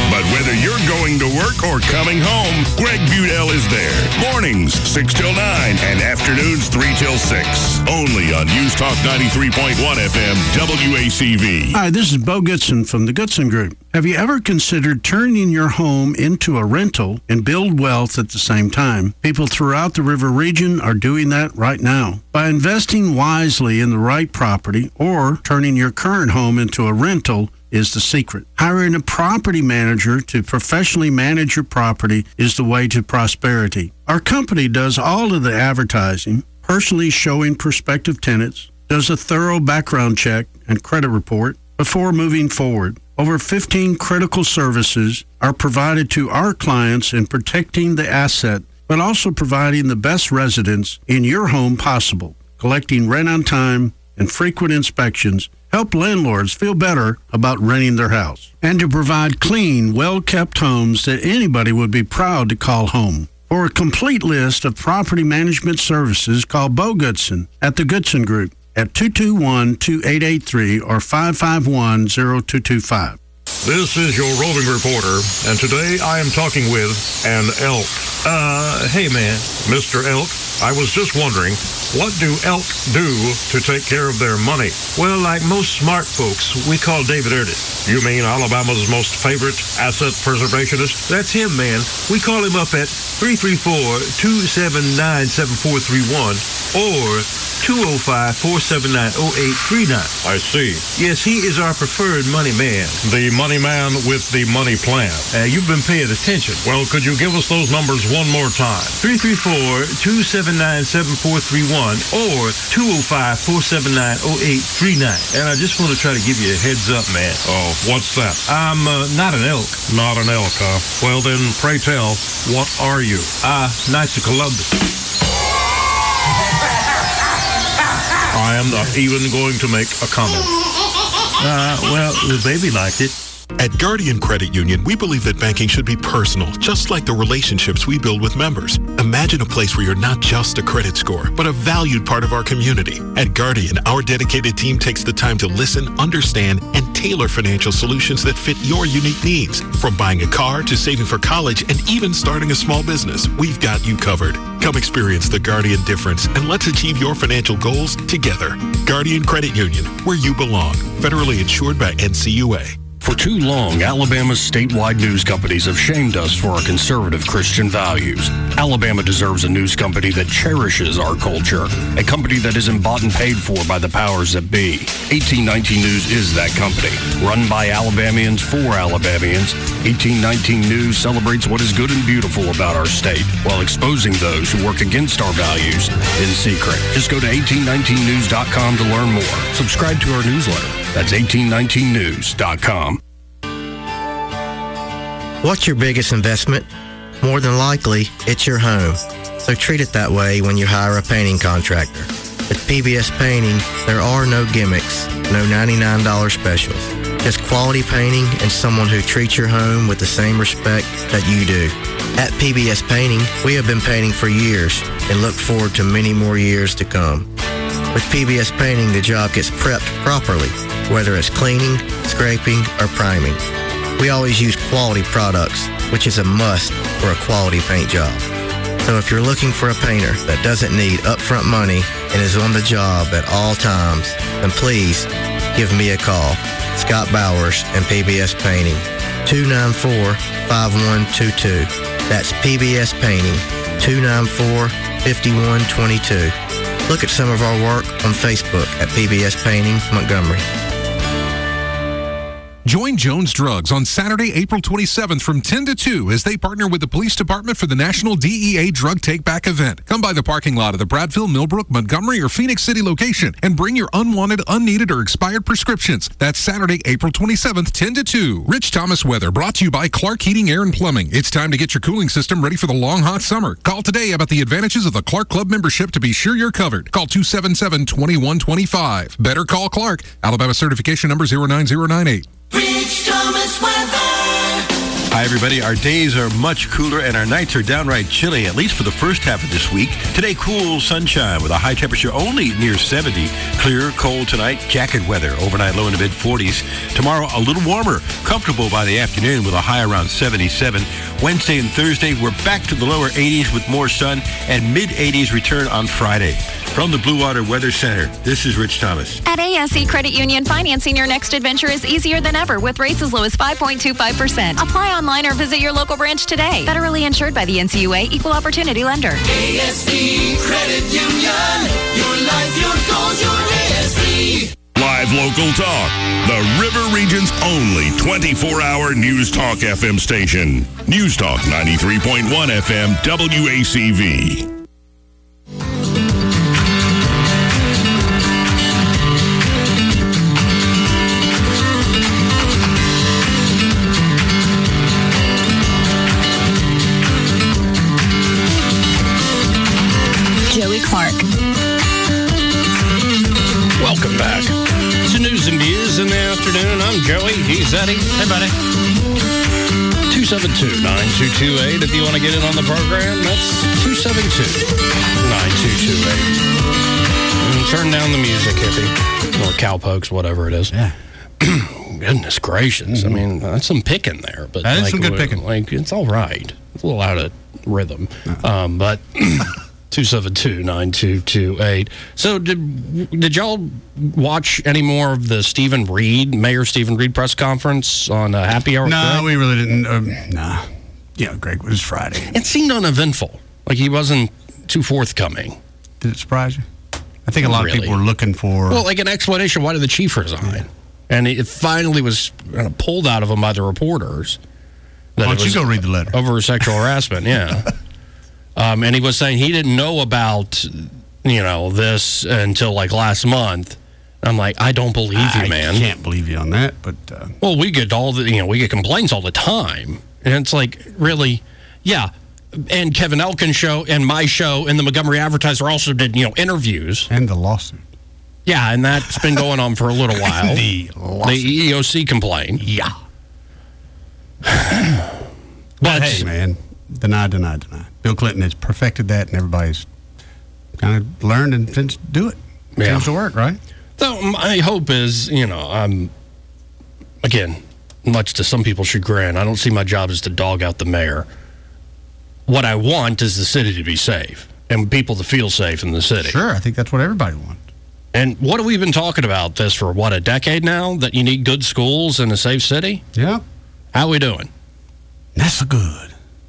But whether you're going to work or coming home, Greg Budell is there. Mornings, 6 till 9, and afternoons, 3 till 6. Only on News Talk 93.1 FM, WACV. Hi, this is Bo Goodson from the Goodson Group. Have you ever considered turning your home into a rental and build wealth at the same time? People throughout the river region are doing that right now. By investing wisely in the right property or turning your current home into a rental is the secret. Hiring a property manager to professionally manage your property is the way to prosperity. Our company does all of the advertising, personally showing prospective tenants, does a thorough background check and credit report before moving forward. Over 15 critical services are provided to our clients in protecting the asset, but also providing the best residence in your home possible. Collecting rent on time and frequent inspections help landlords feel better about renting their house. And to provide clean, well-kept homes that anybody would be proud to call home. For a complete list of property management services, call Bo Goodson at the Goodson Group at 221-2883 or 551-0225. This is your roving reporter, and today I am talking with an elk. Hey man, Mr. Elk, I was just wondering, what do elk do to take care of their money? Well, like most smart folks, we call David Erdis. You mean Alabama's most favorite asset preservationist? That's him, man. We call him up at 334-279-7431 or 205-479-0839. I see. Yes, he is our preferred money man. The money man with the money plan. You've been paying attention. Well, could you give us those numbers one more time? 334-279-7431 or 205-479-0839. And I just want to try to give you a heads up, man. Oh, what's that? I'm not an elk. Not an elk, huh? Well, then, pray tell, what are you? Knights of Columbus. I am not even going to make a comment. Well, the baby liked it. At Guardian Credit Union, we believe that banking should be personal, just like the relationships we build with members. Imagine a place where you're not just a credit score, but a valued part of our community. At Guardian, our dedicated team takes the time to listen, understand, and tailor financial solutions that fit your unique needs. From buying a car to saving for college and even starting a small business, we've got you covered. Come experience the Guardian difference and let's achieve your financial goals together. Guardian Credit Union, where you belong. Federally insured by NCUA. For too long, Alabama's statewide news companies have shamed us for our conservative Christian values. Alabama deserves a news company that cherishes our culture, a company that isn't bought and paid for by the powers that be. 1819 News is that company. Run by Alabamians for Alabamians, 1819 News celebrates what is good and beautiful about our state while exposing those who work against our values in secret. Just go to 1819news.com to learn more. Subscribe to our newsletter. That's 1819news.com. What's your biggest investment? More than likely, it's your home. So treat it that way when you hire a painting contractor. With PBS Painting, there are no gimmicks, no $99 specials. Just quality painting and someone who treats your home with the same respect that you do. At PBS Painting, we have been painting for years and look forward to many more years to come. With PBS Painting, the job gets prepped properly, whether it's cleaning, scraping, or priming. We always use quality products, which is a must for a quality paint job. So if you're looking for a painter that doesn't need upfront money and is on the job at all times, then please give me a call. Scott Bowers and PBS Painting, 294-5122. That's PBS Painting, 294-5122. Look at some of our work on Facebook at PBS Painting Montgomery. Join Jones Drugs on Saturday, April 27th from 10 to 2 as they partner with the police department for the National DEA Drug Take-Back event. Come by the parking lot of the Bradville, Millbrook, Montgomery, or Phoenix City location and bring your unwanted, unneeded, or expired prescriptions. That's Saturday, April 27th, 10 to 2. Rich Thomas Weather, brought to you by Clark Heating, Air, and Plumbing. It's time to get your cooling system ready for the long, hot summer. Call today about the advantages of the Clark Club membership to be sure you're covered. Call 277-2125. Better call Clark. Alabama certification number 09098. Rich Thomas Weather. Hi, Hi, everybody. Our days are much cooler and our nights are downright chilly, at least for the first half of this week. Today, cool sunshine with a high temperature only near 70. Clear, cold tonight, jacket weather. Overnight low in the mid-40s. Tomorrow, a little warmer, comfortable by the afternoon with a high around 77. Wednesday and Thursday, we're back to the lower 80s with more sun, and mid-80s return on Friday. From the Blue Water Weather Center, this is Rich Thomas. At ASE Credit Union, financing your next adventure is easier than ever with rates as low as 5.25%. Apply online or visit your local branch today. Federally insured by the NCUA, Equal Opportunity Lender. ASE Credit Union. Your life, your goals, your ASE. Live local talk. The River Region's only 24-hour News Talk FM station. News Talk 93.1 FM WACV. Joey Clark. Welcome back to News and Views in the afternoon. I'm Joey. He's Eddie. Hey, buddy. 272-9228 if you want to get in on the program. That's 272-9228. Turn down the music, hippie. Or cowpokes, whatever it is. Yeah. Goodness gracious. I mean, that's some picking there. But that is some good picking. Like, it's all right. It's a little out of rhythm. But 272-9228. So did y'all watch any more of the Mayor Stephen Reed press conference on Happy Hour? No, we really didn't. Nah. Yeah, Greg, it was Friday. It seemed uneventful. Like he wasn't too forthcoming. Did it surprise you? I think a lot of people were looking for... Well, like an explanation, why did the chief resign? Yeah. And it finally was pulled out of him by the reporters. Why don't you go read the letter? Over sexual harassment, yeah. And he was saying he didn't know about, this until like last month. I'm like, I don't believe you, man. I can't believe you on that, but... Well, we get we get complaints all the time. And it's like, really, yeah. And Kevin Elkin's show and my show and the Montgomery Advertiser also did, interviews. And the lawsuit. Yeah, and that's been going on for a little while. The EEOC complained. Yeah. But hey, man, deny. Bill Clinton has perfected that, and everybody's kind of learned and seems to do it. Seems to work, right? So my hope is, I'm, again, much to some people's chagrin, I don't see my job as to dog out the mayor. What I want is the city to be safe and people to feel safe in the city. Sure, I think that's what everybody wants. And what have we been talking about this for, a decade now? That you need good schools and a safe city? Yeah. How are we doing? Not so good.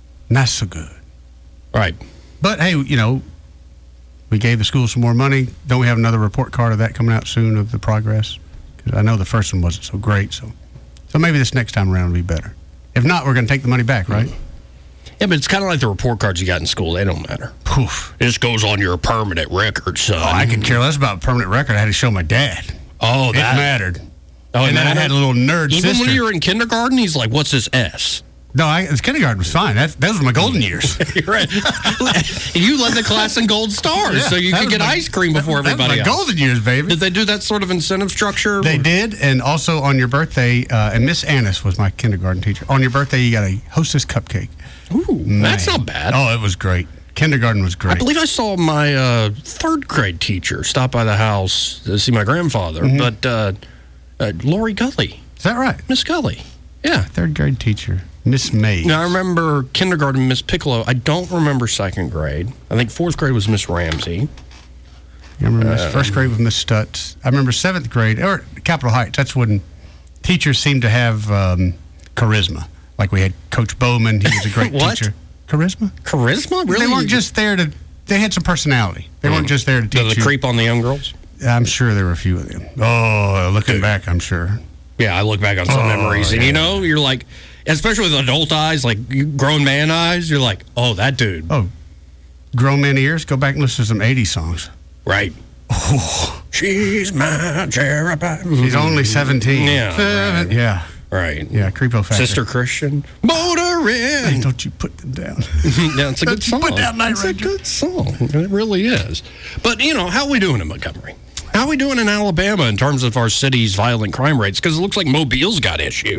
Right. But, hey, we gave the school some more money. Don't we have another report card of that coming out soon of the progress? Because I know the first one wasn't so great. So maybe this next time around will be better. If not, we're going to take the money back, right? Yeah, but it's kind of like the report cards you got in school. They don't matter. Poof. It just goes on your permanent record, son. Oh, I could care less about permanent record. I had to show my dad. Oh, that mattered. Oh, and then I had a little nerd sister. Even when you were in kindergarten, he's like, what's this S? No, kindergarten was fine. Those were my golden years. You're right. You led the class in gold stars, so you could get ice cream before everybody else. My golden years, baby. Did they do that sort of incentive structure? They did, and also on your birthday, and Miss Annis was my kindergarten teacher. On your birthday, you got a Hostess cupcake. Ooh, that's not bad. Oh, it was great. Kindergarten was great. I believe I saw my third grade teacher stop by the house to see my grandfather, but Lori Gully. Is that right? Miss Gully. Yeah. Third grade teacher. Miss May. Now, I remember kindergarten, Miss Piccolo. I don't remember second grade. I think fourth grade was Miss Ramsey. I remember first grade was Miss Stutz. I remember seventh grade, or Capitol Heights. That's when teachers seemed to have charisma. Like we had Coach Bowman. He was a great teacher. Charisma? Charisma? Really? They weren't just there to... They had some personality. They weren't just there to teach you. The creep on the young girls? I'm sure there were a few of them. Oh, looking back, I'm sure. Yeah, I look back on some memories. And, you're like... Especially with adult eyes, like grown man eyes, you're like, oh, that dude. Oh, grown man ears? Go back and listen to some 80s songs. Right. Oh. She's my cherubim. She's only 17. Yeah. Right. Yeah. Right. Yeah, Creepo Factor. Sister Christian. Motor in. Hey, don't you put them down. Yeah, it's a good song. Put down Night Ranger. It's a good song. It really is. But, how are we doing in Montgomery? How are we doing in Alabama in terms of our city's violent crime rates? Because it looks like Mobile's got issues.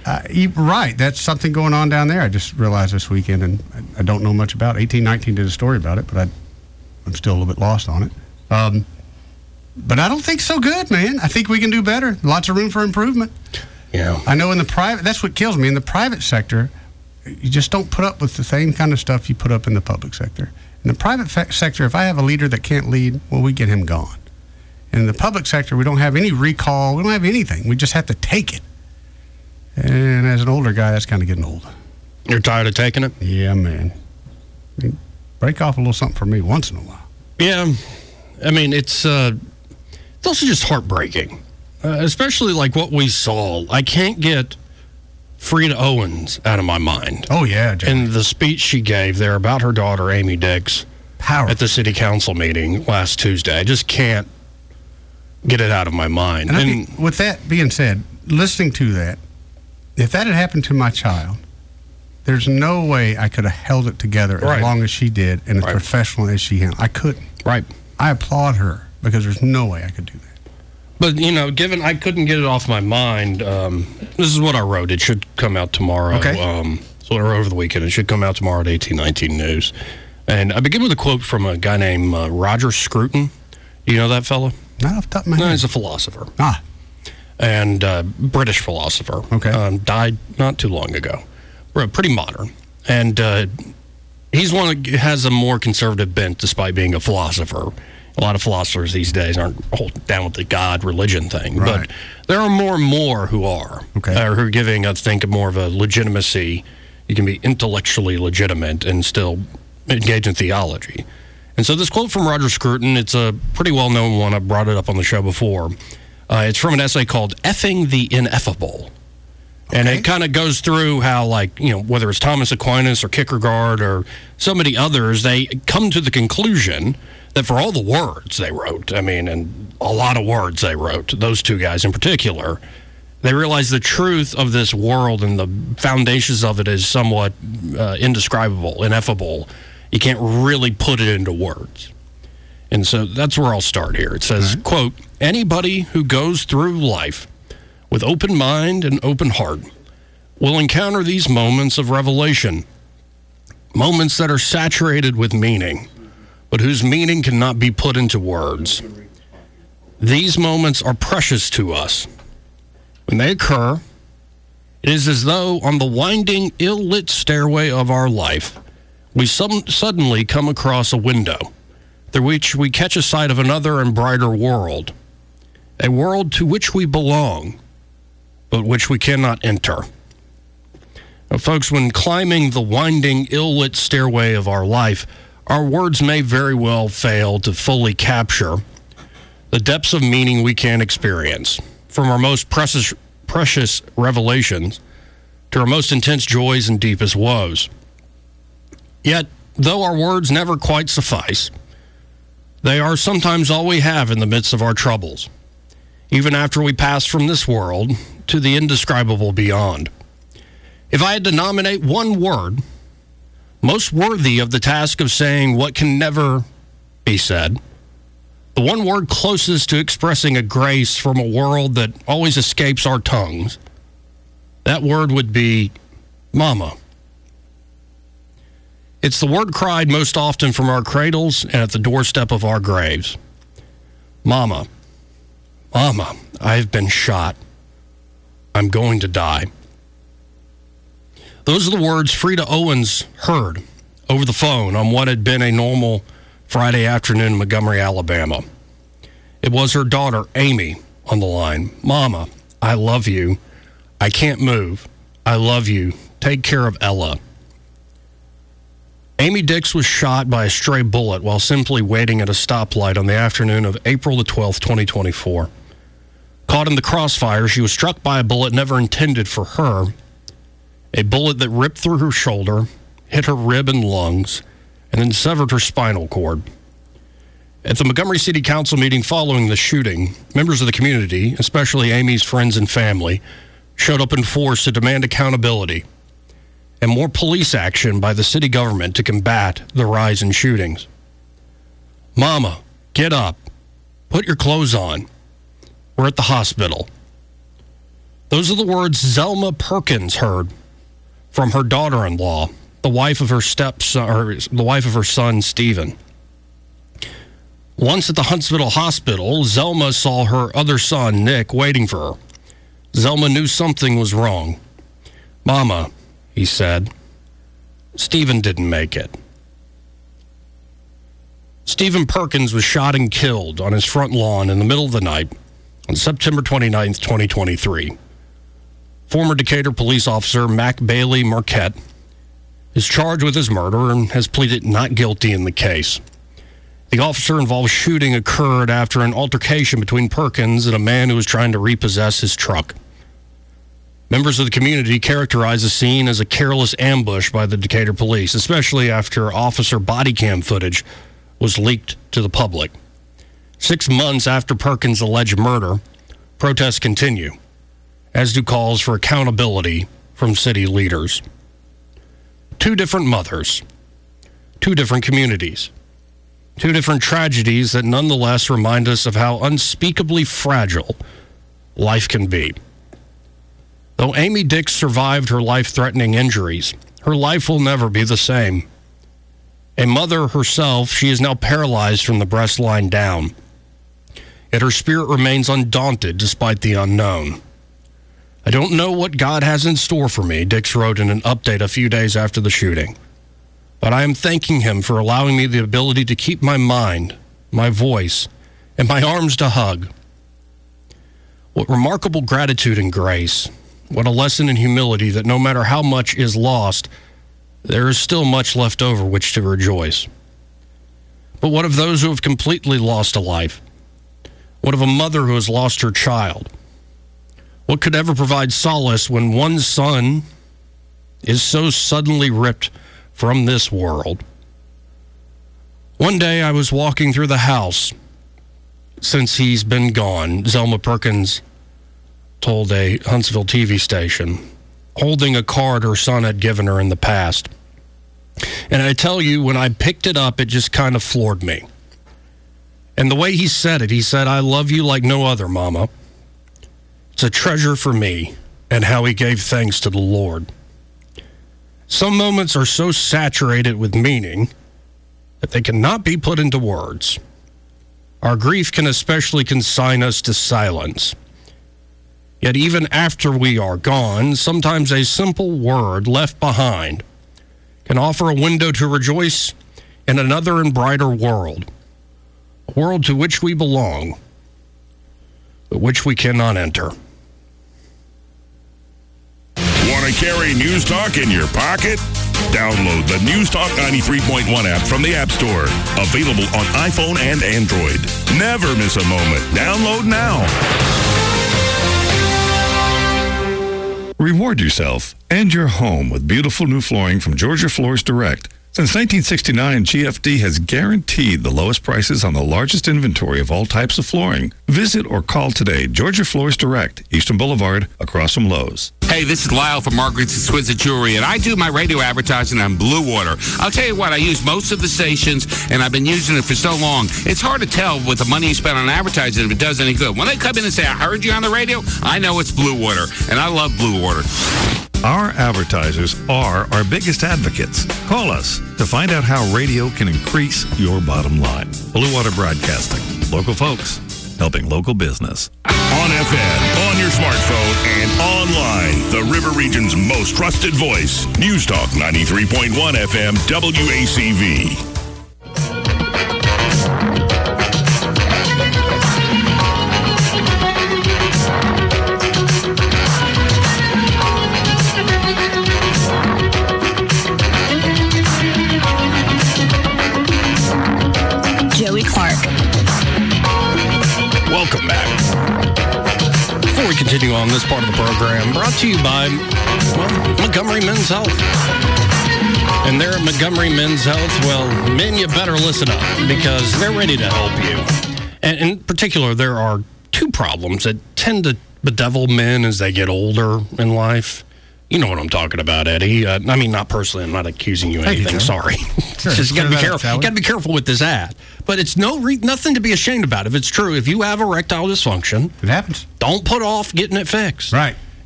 Right. That's something going on down there. I just realized this weekend, and I don't know much about it. 1819 did a story about it, but I'm still a little bit lost on it. But I don't think so good, man. I think we can do better. Lots of room for improvement. Yeah. I know in the private, that's what kills me. In the private sector, you just don't put up with the same kind of stuff you put up in the public sector. In the private sector, if I have a leader that can't lead, well, we get him gone. And in the public sector, we don't have any recall. We don't have anything. We just have to take it. And as an older guy, that's kind of getting old. You're tired of taking it? Yeah, man. I mean, break off a little something for me once in a while. Yeah. I mean, it's also just heartbreaking, especially like what we saw. I can't get Frida Owens out of my mind. Oh, yeah, Johnny. And the speech she gave there about her daughter, Amy Dix, at the city council meeting last Tuesday. I just can't get it out of my mind. And I think, with that being said, listening to that, if that had happened to my child, there's no way I could have held it together as long as she did and as professional as she handled. I couldn't. Right. I applaud her because there's no way I could do that. But, you know, given I couldn't get it off my mind, this is what I wrote. It should come out tomorrow. Okay. So over the weekend. It should come out tomorrow at 1819 News. And I begin with a quote from a guy named Roger Scruton. You know that fellow? Not off the top of my head. No, he's a philosopher. Ah. And British philosopher. Okay. Died not too long ago. Pretty modern. And he's one that has a more conservative bent despite being a philosopher. A lot of philosophers these days aren't down with the God religion thing. Right. But there are more and more who are. Okay. Who are giving, I think, more of a legitimacy. You can be intellectually legitimate and still engage in theology. And so this quote from Roger Scruton, it's a pretty well-known one. I brought it up on the show before. It's from an essay called Effing the Ineffable. Okay. And it kind of goes through how, like, you know, whether it's Thomas Aquinas or Kierkegaard or so many others, they come to the conclusion that for all the words they wrote, I mean, and a lot of words they wrote, those two guys in particular, they realized the truth of this world and the foundations of it is somewhat indescribable, ineffable. You can't really put it into words. And so that's where I'll start here. It says, quote, anybody who goes through life with open mind and open heart will encounter these moments of revelation, moments that are saturated with meaning, but whose meaning cannot be put into words. These moments are precious to us. When they occur, it is as though on the winding, ill-lit stairway of our life, we suddenly come across a window through which we catch a sight of another and brighter world, a world to which we belong, but which we cannot enter. Now, folks, when climbing the winding, ill-lit stairway of our life, our words may very well fail to fully capture the depths of meaning we can experience, from our most precious revelations to our most intense joys and deepest woes. Yet, though our words never quite suffice, they are sometimes all we have in the midst of our troubles, even after we pass from this world to the indescribable beyond. If I had to nominate one word most worthy of the task of saying what can never be said, the one word closest to expressing a grace from a world that always escapes our tongues, that word would be Mama. It's the word cried most often from our cradles and at the doorstep of our graves. Mama, Mama, I've been shot. I'm going to die. Those are the words Frida Owens heard over the phone on what had been a normal Friday afternoon in Montgomery, Alabama. It was her daughter, Amy, on the line. Mama, I love you. I can't move. I love you. Take care of Ella. Amy Dix was shot by a stray bullet while simply waiting at a stoplight on the afternoon of April the 12th, 2024. Caught in the crossfire, she was struck by a bullet never intended for her, a bullet that ripped through her shoulder, hit her rib and lungs, and then severed her spinal cord. At the Montgomery City Council meeting following the shooting, members of the community, especially Amy's friends and family, showed up in force to demand accountability and more police action by the city government to combat the rise in shootings. Mama, get up. Put your clothes on. We're at the hospital. Those are the words Zelma Perkins heard from her daughter-in-law, the wife of her son, Stephen. Once at the Huntsville Hospital, Zelma saw her other son, Nick, waiting for her. Zelma knew something was wrong. "Mama," he said, "Stephen didn't make it." Stephen Perkins was shot and killed on his front lawn in the middle of the night on September 29th, 2023. Former Decatur police officer Mac Bailey Marquette is charged with his murder and has pleaded not guilty in the case. The officer-involved shooting occurred after an altercation between Perkins and a man who was trying to repossess his truck. Members of the community characterized the scene as a careless ambush by the Decatur police, especially after officer body cam footage was leaked to the public. 6 months after Perkins' alleged murder, protests continue, as do calls for accountability from city leaders. 2 different mothers, 2 different communities, 2 different tragedies that nonetheless remind us of how unspeakably fragile life can be. Though Amy Dix survived her life-threatening injuries, her life will never be the same. A mother herself, she is now paralyzed from the breast line down. Yet her spirit remains undaunted despite the unknown. "I don't know what God has in store for me," Dix wrote in an update a few days after the shooting. "But I am thanking him for allowing me the ability to keep my mind, my voice, and my arms to hug." What remarkable gratitude and grace. What a lesson in humility that no matter how much is lost, there is still much left over which to rejoice. But what of those who have completely lost a life? What of a mother who has lost her child? What could ever provide solace when one's son is so suddenly ripped from this world? One day I was walking through the house since he's been gone, Zelma Perkins told a Huntsville TV station, holding a card her son had given her in the past. And I tell you, when I picked it up, it just kind of floored me. And the way he said it, he said, "I love you like no other, Mama." It's a treasure for me, and how he gave thanks to the Lord. Some moments are so saturated with meaning that they cannot be put into words. Our grief can especially consign us to silence. Yet even after we are gone, sometimes a simple word left behind can offer a window to rejoice in another and brighter world, a world to which we belong, but which we cannot enter. Want to carry News Talk in your pocket? Download the News Talk 93.1 app from the App Store. Available on iPhone and Android. Never miss a moment. Download now. Reward yourself and your home with beautiful new flooring from Georgia Floors Direct. Since 1969, GFD has guaranteed the lowest prices on the largest inventory of all types of flooring. Visit or call today. Georgia Floors Direct, Eastern Boulevard, across from Lowe's. Hey, this is Lyle from Margaret's Exquisite Jewelry, and I do my radio advertising on Blue Water. I'll tell you what, I use most of the stations, and I've been using it for so long. It's hard to tell with the money you spend on advertising if it does any good. When they come in and say, "I heard you on the radio," I know it's Blue Water, and I love Blue Water. Our advertisers are our biggest advocates. Call us to find out how radio can increase your bottom line. Blue Water Broadcasting. Local folks helping local business. On FM, on your smartphone, and online. The River Region's most trusted voice. News Talk 93.1 FM WACV. Joey Clark. Welcome back. Before we continue on this part of the program, brought to you by, Montgomery Men's Health. And there at Montgomery Men's Health, well, men, you better listen up because they're ready to help you. And in particular, there are 2 problems that tend to bedevil men as they get older in life. You know what I'm talking about, Eddie. I mean, not personally. I'm not accusing you of anything. Sorry. Sure. Just you got to be careful. You got to be careful with this ad. But it's nothing to be ashamed about. If it's true, if you have erectile dysfunction, it happens. Don't put off getting it fixed. Right.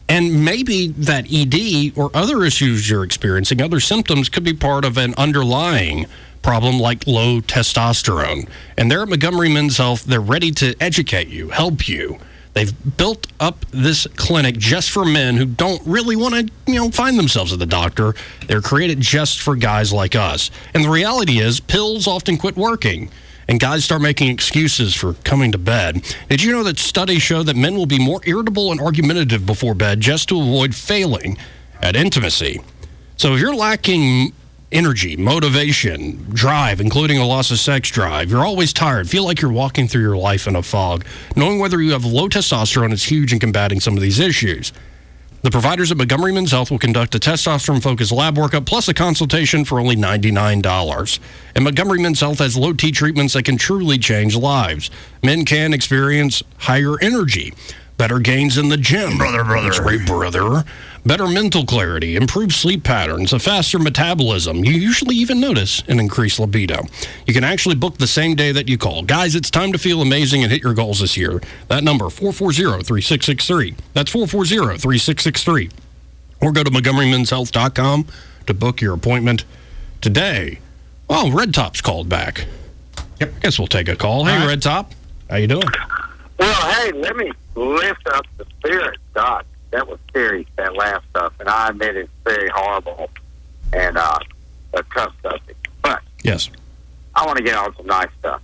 And maybe that ED or other issues you're experiencing, other symptoms, could be part of an underlying problem like low testosterone. And they're at Montgomery Men's Health. They're ready to educate you, help you. They've built up this clinic just for men who don't really want to, find themselves at the doctor. They're created just for guys like us. And the reality is, pills often quit working, and guys start making excuses for coming to bed. Did you know that studies show that men will be more irritable and argumentative before bed just to avoid failing at intimacy? So if you're lacking energy, motivation, drive, including a loss of sex drive, you're always tired, feel like you're walking through your life in a fog, knowing whether you have low testosterone is huge in combating some of these issues. The providers at Montgomery Men's Health will conduct a testosterone-focused lab workup plus a consultation for only $99. And Montgomery Men's Health has low T treatments that can truly change lives. Men can experience higher energy, better gains in the gym. Brother. That's right, brother. Better mental clarity, improved sleep patterns, a faster metabolism. You usually even notice an increased libido. You can actually book the same day that you call. Guys, it's time to feel amazing and hit your goals this year. That number, 440-3663. That's 440-3663. Or go to MontgomeryMen'sHealth.com to book your appointment today. Oh, Red Top's called back. Yep. I guess we'll take a call. Hey, Red Top. How you doing? Well, hey, let me lift up the spirit, Doc. That was scary, that last stuff, and I admit it's very horrible and a tough subject. But yes, I want to get on some nice stuff.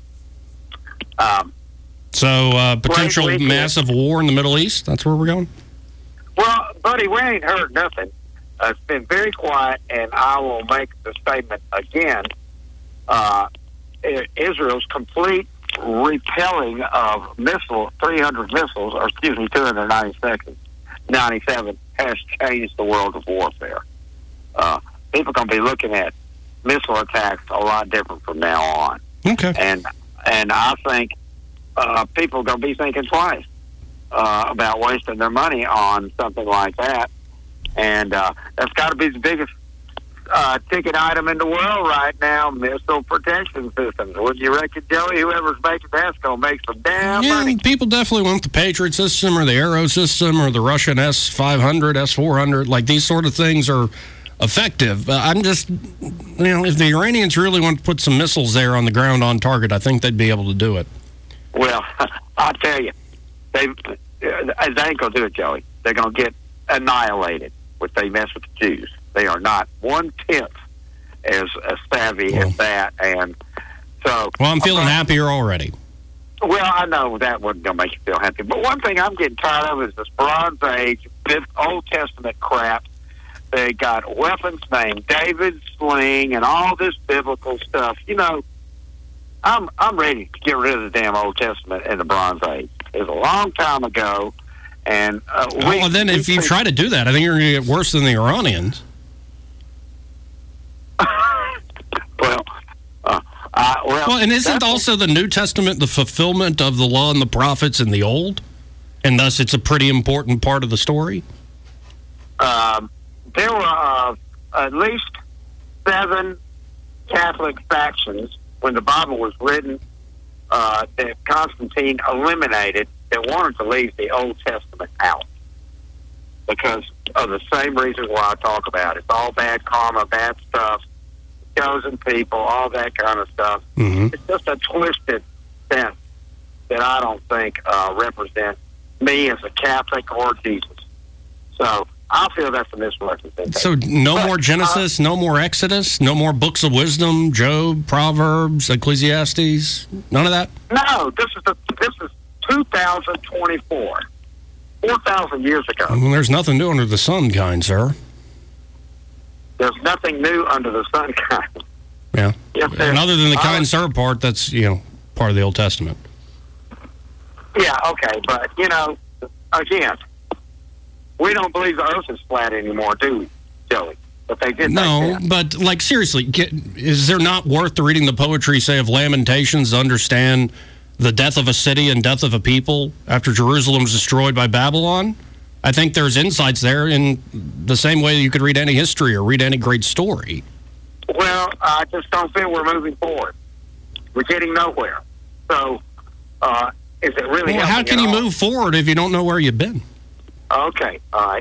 Potential massive war in the Middle East? That's where we're going? Well, buddy, we ain't heard nothing. It's been very quiet, and I will make the statement again. Israel's complete repelling of 300 missiles, 297 has changed the world of warfare. People are going to be looking at missile attacks a lot different from now on. Okay. And I think people are going to be thinking twice about wasting their money on something like that. And that's got to be the biggest ticket item in the world right now, missile protection systems. Wouldn't you reckon, Joey? Whoever's making that's going to make some damn money. People definitely want the Patriot system or the Arrow system or the Russian S-500, S-400. Like, these sort of things are effective. I'm just, if the Iranians really want to put some missiles there on the ground on target, I think they'd be able to do it. Well, I'll tell you, they ain't going to do it, Joey. They're going to get annihilated if they mess with the Jews. They are not 1/10 as savvy as that, and so. Well, I'm feeling happier already. Well, I know that wasn't going to make you feel happy, but one thing I'm getting tired of is this Bronze Age, Old Testament crap. They got weapons named David's sling and all this biblical stuff. I'm ready to get rid of the damn Old Testament and the Bronze Age. It was a long time ago, and then if you try to do that, I think you're going to get worse than the Iranians. And isn't also the New Testament the fulfillment of the law and the prophets in the Old? And thus it's a pretty important part of the story? There were at least 7 Catholic factions when the Bible was written that Constantine eliminated that wanted to leave the Old Testament out because of the same reasons why I talk about it. It's all bad karma, bad stuff, chosen people, all that kind of stuff. Mm-hmm. It's just a twisted sense that I don't think represents me as a Catholic or Jesus. So I feel that's a misrepresentation. So no more Genesis, no more Exodus, no more books of wisdom, Job, Proverbs, Ecclesiastes, none of that? No, this is 2024. 4,000 years ago. Well, there's nothing new under the sun, kind sir. There's nothing new under the sun, kind. Yeah. And other than the kind sir part, that's, part of the Old Testament. Yeah, okay. But, again, we don't believe the earth is flat anymore, do we, Joey? But they did. No, but, seriously, is there not worth reading the poetry, say, of Lamentations to understand the death of a city and death of a people after Jerusalem was destroyed by Babylon? I think there's insights there in the same way that you could read any history or read any great story. Well, I just don't feel we're moving forward. We're getting nowhere. So, is it really? Well, how can you move forward if you don't know where you've been? Okay, all right.